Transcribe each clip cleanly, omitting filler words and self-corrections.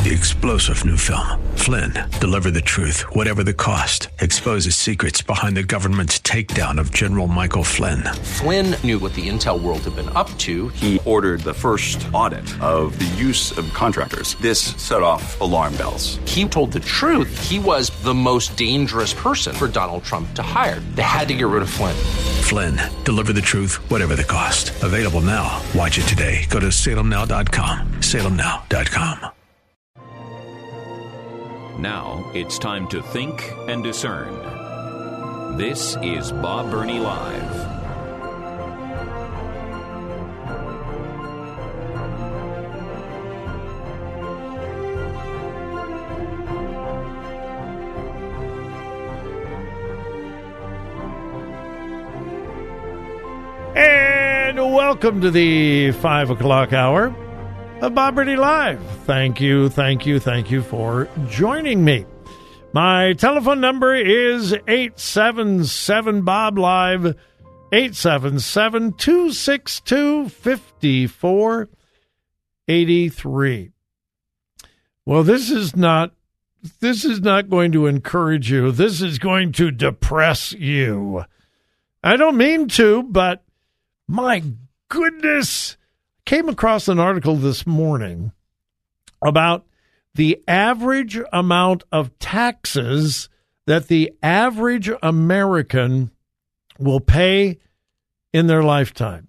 The explosive new film, Flynn, deliver the truth, whatever the cost. Exposes secrets behind the government's takedown of General Michael Flynn. Flynn knew what the intel world had been up to. He ordered the first audit of the use of contractors. This set off alarm bells. He told the truth. He was the most dangerous person for Donald Trump to hire. They had to get rid of Flynn. Flynn, deliver the truth, whatever the cost. Available now. Watch it today. Go to salemnow.com. salemnow.com. Now it's time to think and discern. This is Bob Burney Live. And welcome to the 5 o'clock hour of Bob Burney Live. Thank you for joining me. My telephone number is 877-BOB-LIVE, 877-262-5483. Well, this is not going to encourage you. This is going to depress you. I don't mean to, but my goodness, came across an article this morning about the average amount of taxes that the average American will pay in their lifetime.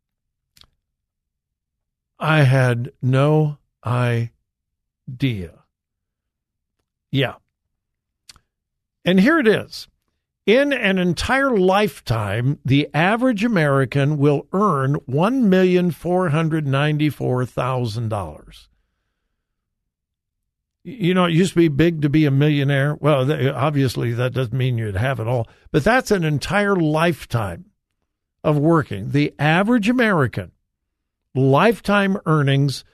I had no idea. Yeah. And here it is. In an entire lifetime, the average American will earn $1,494,000. You know, it used to be big to be a millionaire. Well, obviously, that doesn't mean you'd have it all. But that's an entire lifetime of working. The average American, lifetime earnings,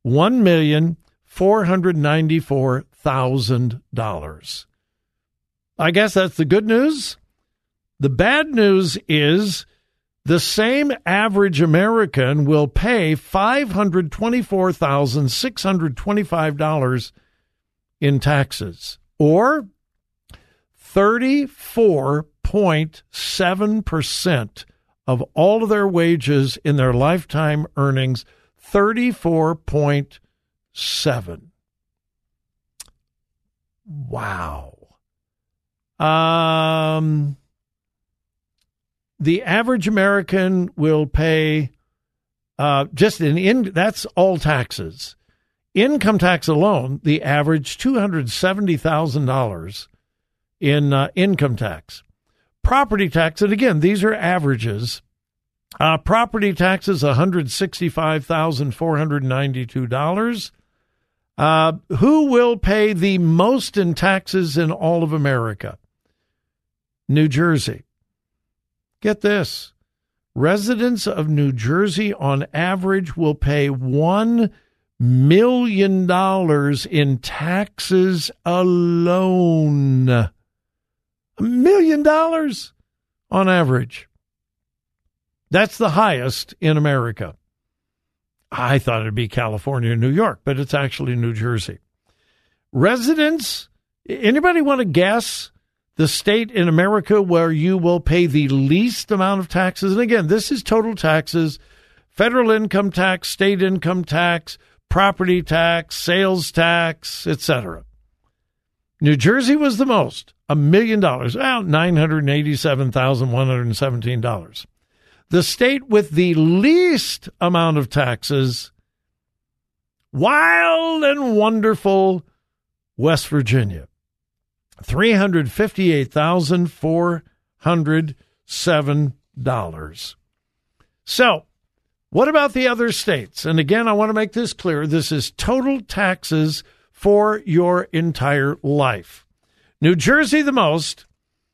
$1,494,000. I guess that's the good news. The bad news is the same average American will pay $524,625 in taxes, or 34.7% of all of their wages in their lifetime earnings. 34.7. Wow. The average American will pay that's all taxes. Income tax alone, the average $270,000 in income tax. Property tax, and again, these are averages. Property tax is $165,492. Who will pay the most in taxes in all of America? New Jersey. Get this. Residents of New Jersey on average will pay $1 million in taxes alone. $1 million on average. That's the highest in America. I thought it'd be California and New York, but it's actually New Jersey. Residents, anybody want to guess the state in America where you will pay the least amount of taxes? And again, this is total taxes, federal income tax, state income tax, property tax, sales tax, etc. New Jersey was the most, $1 million, $987,117. The state with the least amount of taxes, wild and wonderful, West Virginia, $358,407. So, what about the other states? And again, I want to make this clear. This is total taxes for your entire life. New Jersey the most,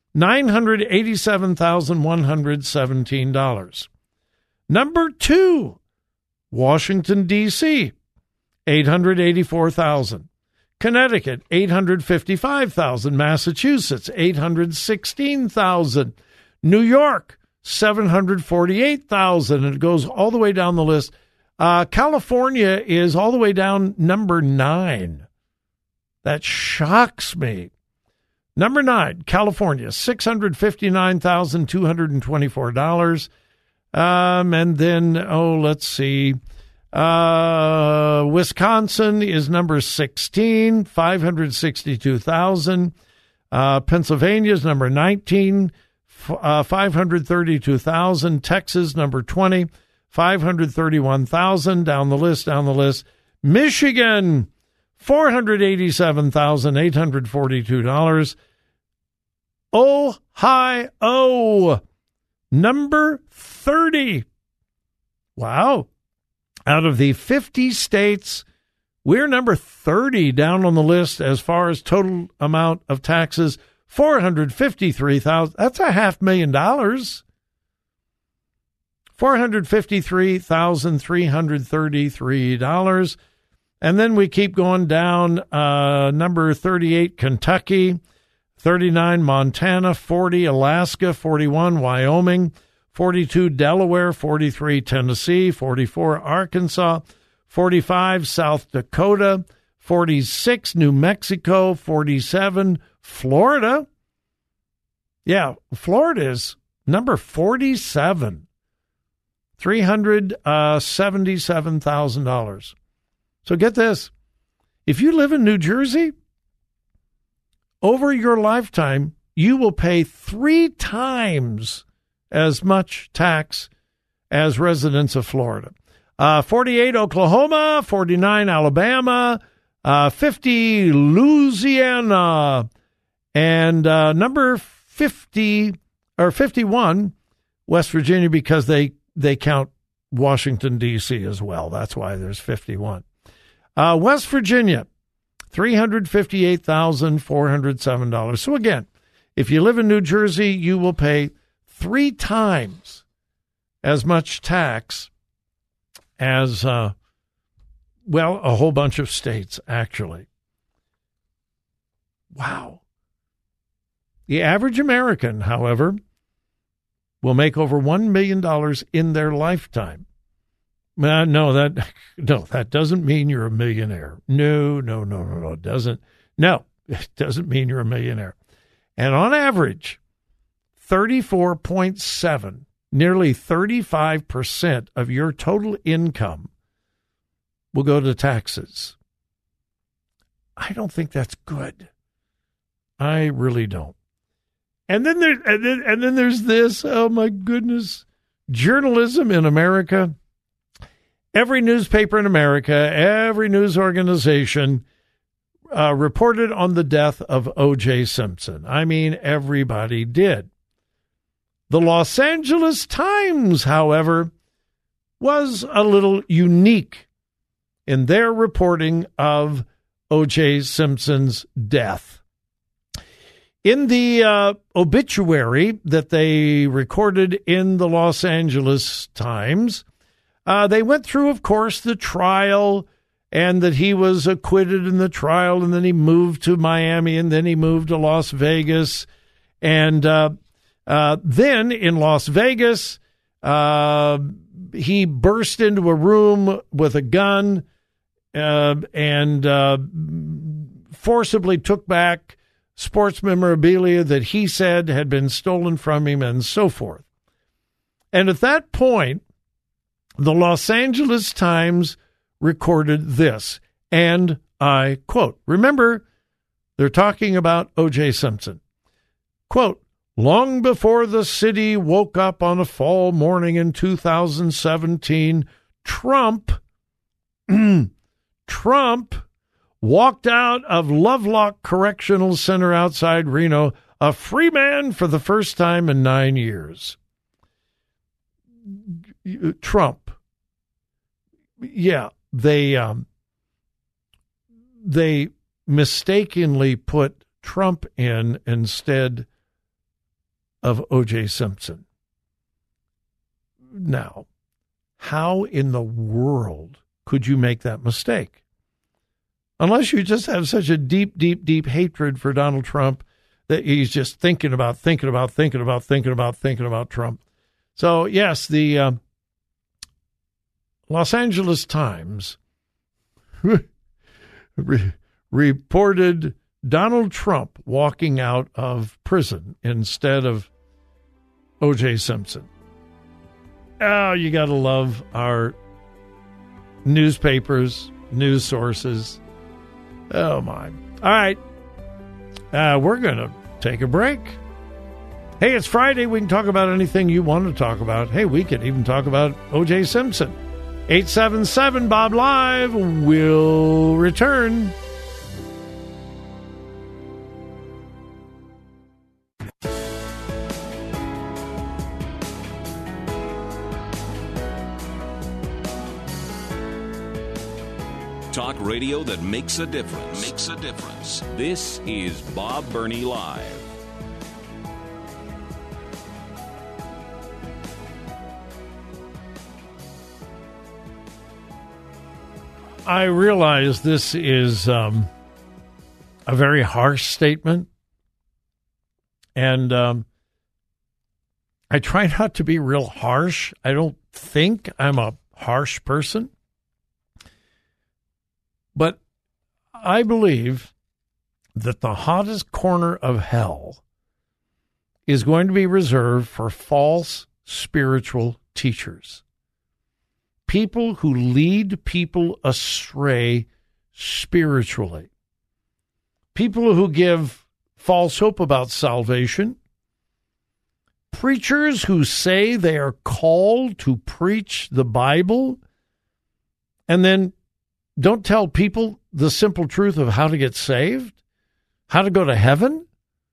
$987,117. Number 2, Washington, D.C., $884,000. Connecticut, $855,000. Massachusetts, $816,000. New York, $748,000. And it goes all the way down the list. California is all the way down number 9, That shocks me. Number 9, California, $659,224. And then, let's see. Wisconsin is number 16, $562,000. Pennsylvania is number 19, $532,000. Texas, number 20, $531,000. Down the list. Michigan, $487,842. Ohio, number 30. Wow. Out of the 50 states, we're number 30 down on the list as far as total amount of taxes, $453,000. That's $500,000. $453,333. And then we keep going down. Number 38, Kentucky. 39, Montana. 40, Alaska. 41, Wyoming. 42, Delaware. 43, Tennessee. 44, Arkansas. 45, South Dakota. 46, New Mexico. 47, Florida. Yeah, Florida is number 47. $377,000. So get this. If you live in New Jersey, over your lifetime, you will pay 3 times as much tax as residents of Florida. 48, Oklahoma. 49, Alabama. 50, Louisiana. And number 50 or 51, West Virginia, because they count Washington, D.C. as well. That's why there's 51. West Virginia, $358,407. So again, if you live in New Jersey, you will pay 3 times as much tax as, a whole bunch of states, actually. Wow. The average American, however, will make over $1 million in their lifetime. No, that doesn't mean you're a millionaire. No, it doesn't. No, it doesn't mean you're a millionaire. And on average, 34.7, nearly 35% of your total income will go to taxes. I don't think that's good. I really don't. And then there's this. Oh my goodness, journalism in America. Every newspaper in America, every news organization reported on the death of O.J. Simpson. I mean, everybody did. The Los Angeles Times, however, was a little unique in their reporting of O.J. Simpson's death. In the obituary that they recorded in the Los Angeles Times, they went through, of course, the trial and that he was acquitted in the trial, and then he moved to Miami, and then he moved to Las Vegas. And then in Las Vegas, he burst into a room with a gun and forcibly took back sports memorabilia that he said had been stolen from him and so forth. And at that point, the Los Angeles Times recorded this, and I quote, remember, they're talking about O.J. Simpson. Quote, long before the city woke up on a fall morning in 2017, Trump walked out of Lovelock Correctional Center outside Reno, a free man for the first time in 9 years. Trump. Yeah, they mistakenly put Trump in instead of O.J. Simpson. Now, how in the world could you make that mistake? Unless you just have such a deep, deep, deep hatred for Donald Trump that he's just thinking about Trump. So, yes, the Los Angeles Times reported Donald Trump walking out of prison instead of O.J. Simpson. Oh, you got to love our newspapers, news sources. Oh, my. All right. We're going to take a break. Hey, it's Friday. We can talk about anything you want to talk about. Hey, we could even talk about O.J. Simpson. 877-BOB-LIVE. We'll return. Talk radio that makes a difference. This is Bob Burney Live. I realize this is a very harsh statement, and I try not to be real harsh. I don't think I'm a harsh person, but I believe that the hottest corner of hell is going to be reserved for false spiritual teachers. People who lead people astray spiritually. People who give false hope about salvation. Preachers who say they are called to preach the Bible and then don't tell people the simple truth of how to get saved, how to go to heaven.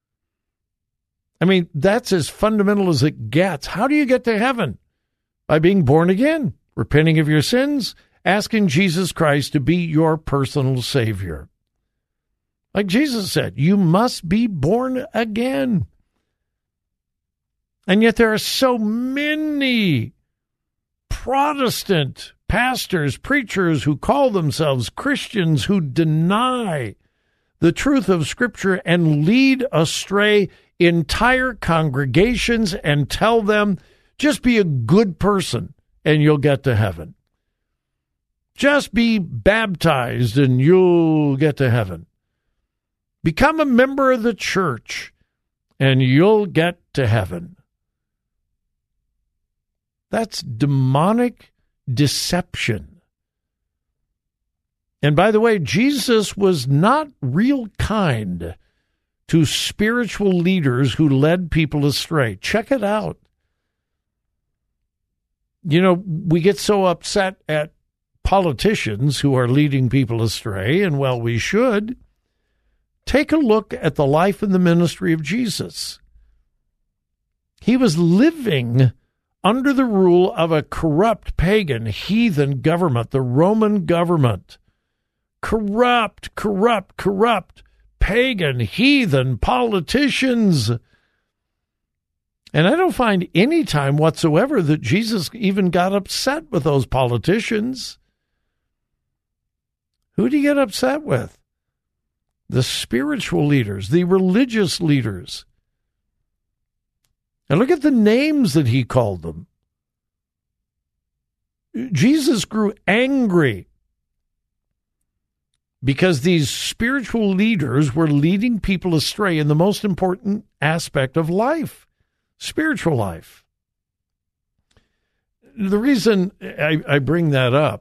I mean, that's as fundamental as it gets. How do you get to heaven? By being born again. Repenting of your sins, asking Jesus Christ to be your personal Savior. Like Jesus said, you must be born again. And yet there are so many Protestant pastors, preachers who call themselves Christians who deny the truth of Scripture and lead astray entire congregations and tell them, just be a good person and you'll get to heaven. Just be baptized and you'll get to heaven. Become a member of the church and you'll get to heaven. That's demonic deception. And by the way, Jesus was not real kind to spiritual leaders who led people astray. Check it out. You know, we get so upset at politicians who are leading people astray, and well, we should. Take a look at the life and the ministry of Jesus. He was living under the rule of a corrupt, pagan, heathen government, the Roman government. Corrupt, pagan, heathen politicians. And I don't find any time whatsoever that Jesus even got upset with those politicians. Who did he get upset with? The spiritual leaders, the religious leaders. And look at the names that he called them. Jesus grew angry because these spiritual leaders were leading people astray in the most important aspect of life. Spiritual life. The reason I bring that up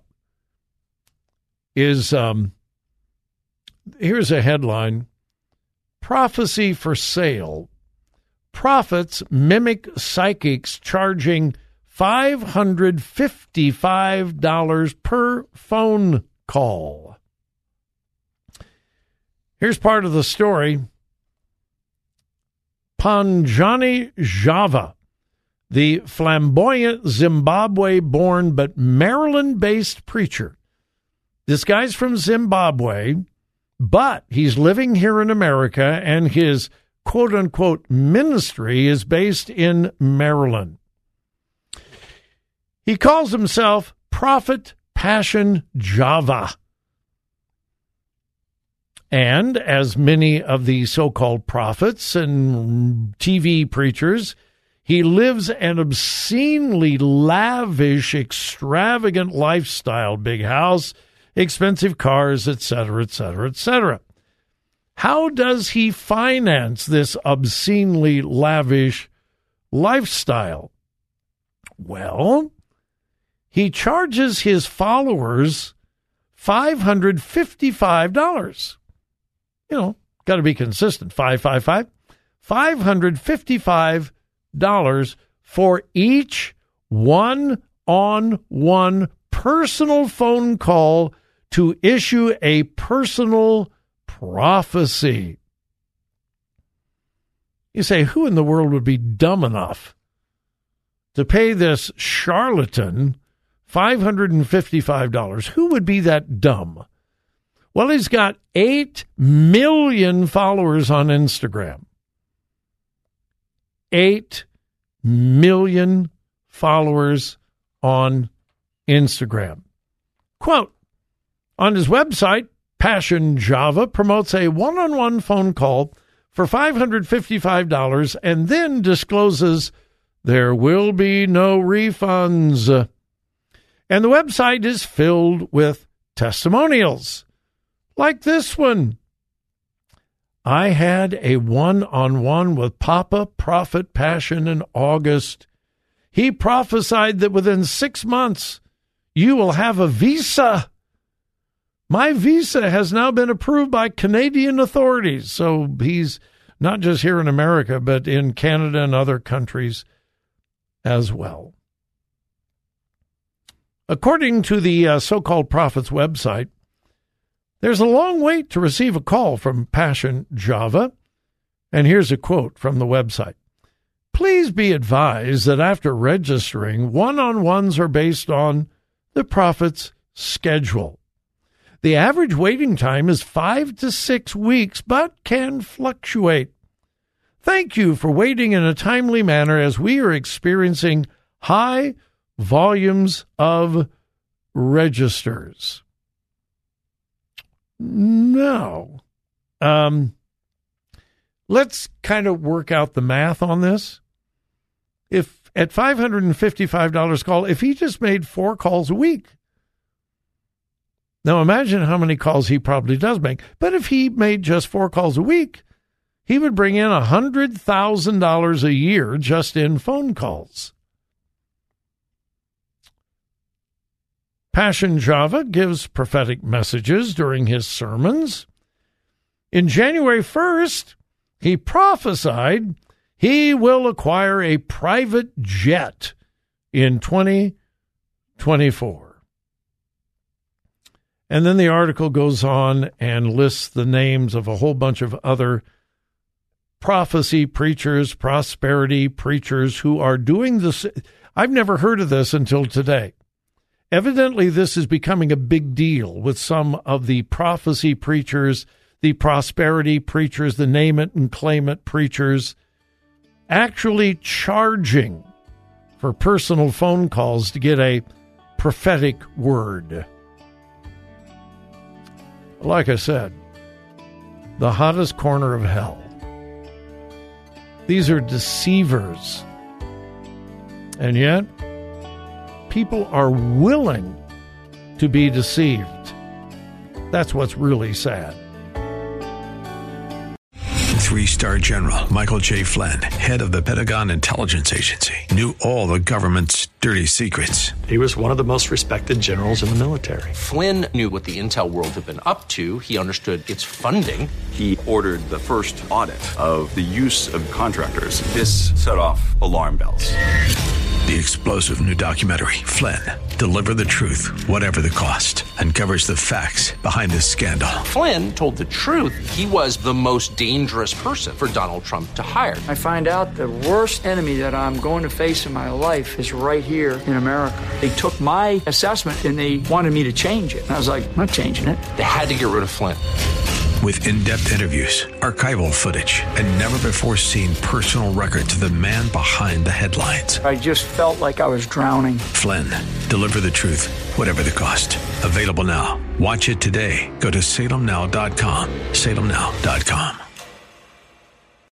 is, here's a headline, Prophecy for Sale. Prophets mimic psychics charging $555 per phone call. Here's part of the story. Panjani Java, the flamboyant Zimbabwe-born but Maryland-based preacher. This guy's from Zimbabwe, but he's living here in America, and his quote-unquote ministry is based in Maryland. He calls himself Prophet Passion Java. And as many of the so-called prophets and TV preachers, he lives an obscenely lavish, extravagant lifestyle. Big house, expensive cars, etc., etc., etc. How does he finance this obscenely lavish lifestyle? Well, he charges his followers $555. Got to be consistent. 555. $555 for each one-on-one personal phone call to issue a personal prophecy. You say, who in the world would be dumb enough to pay this charlatan $555? Who would be that dumb? Well, he's got 8 million followers on Instagram. 8 million followers on Instagram. Quote, on his website, Passion Java promotes a one-on-one phone call for $555 and then discloses there will be no refunds. And the website is filled with testimonials, like this one. I had a one-on-one with Papa Prophet Passion in August. He prophesied that within 6 months, you will have a visa. My visa has now been approved by Canadian authorities. So he's not just here in America, but in Canada and other countries as well. According to the so-called prophet's website, there's a long wait to receive a call from Passion Java. And here's a quote from the website. Please be advised that after registering, one-on-ones are based on the prophet's schedule. The average waiting time is 5 to 6 weeks, but can fluctuate. Thank you for waiting in a timely manner as we are experiencing high volumes of registers. No. Let's kind of work out the math on this. If at $555 call, if he just made 4 calls a week. Now imagine how many calls he probably does make. But if he made just 4 calls a week, he would bring in $100,000 a year just in phone calls. Passion Java gives prophetic messages during his sermons. In January 1st, he prophesied he will acquire a private jet in 2024. And then the article goes on and lists the names of a whole bunch of other prophecy preachers, prosperity preachers who are doing this. I've never heard of this until today. Evidently, this is becoming a big deal with some of the prophecy preachers, the prosperity preachers, the name it and claim it preachers, actually charging for personal phone calls to get a prophetic word. Like I said, the hottest corner of hell. These are deceivers. And yet, people are willing to be deceived. That's what's really sad. 3-star General Michael J. Flynn, head of the Pentagon Intelligence Agency, knew all the government's dirty secrets. He was one of the most respected generals in the military. Flynn knew what the intel world had been up to. He understood its funding. He ordered the first audit of the use of contractors. This set off alarm bells. The explosive new documentary, Flynn, Deliver the Truth, Whatever the Cost, uncovers the facts behind this scandal. Flynn told the truth. He was the most dangerous person for Donald Trump to hire. I find out the worst enemy that I'm going to face in my life is right here in America. They took my assessment and they wanted me to change it. And I was like, I'm not changing it. They had to get rid of Flynn. With in-depth interviews, archival footage, and never-before-seen personal records of the man behind the headlines. I just felt like I was drowning. Flynn, Deliver the Truth, Whatever the Cost. Available now. Watch it today. Go to salemnow.com. salemnow.com.